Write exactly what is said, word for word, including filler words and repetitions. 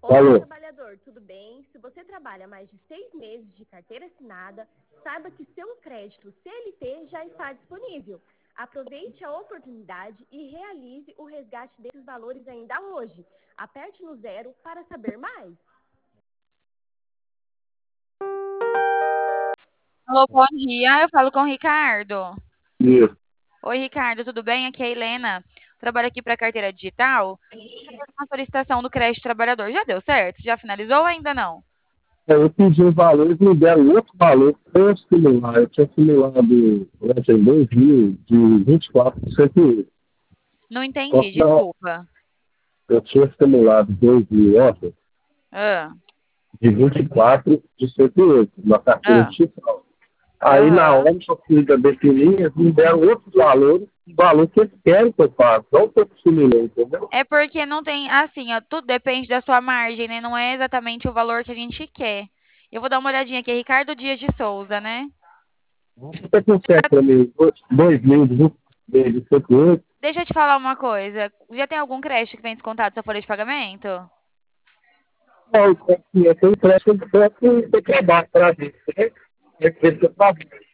Olá, Falou. trabalhador, tudo bem? Se você trabalha mais de seis meses de carteira assinada, saiba que seu crédito C L T já está disponível. Aproveite a oportunidade e realize o resgate desses valores ainda hoje. Aperte no zero para saber mais. Alô, bom dia. Eu falo com o Ricardo. Isso. Oi, Ricardo, tudo bem? Aqui é a Helena. Trabalho aqui para a carteira digital. Uma solicitação do crédito trabalhador. Já deu certo? Já finalizou ou ainda não? Eu pedi um valor, eles me deram outro valor para eu simular. Eu tinha simulado durante em dois mil, de vinte e quatro por cento e oito. Não Só entendi, que não, desculpa. eu tinha simulado dois mil ontem, Ah, de vinte e quatro de cento e oito, na carteira ah, digital. Aí na aham. hora que eu fiz a definir, eles me deram outro valor, o valor que eles querem que eu faça, não que eu simulei, entendeu? É porque não tem, assim, ó, tudo depende da sua margem, né? Não é exatamente o valor que a gente quer. Eu vou dar uma olhadinha aqui, Ricardo Dias de Souza, né? Você consegue para mim dois mil de cento e oito? Deixa eu te falar uma coisa. Já tem algum crédito que vem descontado da sua folha de pagamento? Não, é que eu tenho empréstimo de banco de trabalho para a gente, né? É que eu faço.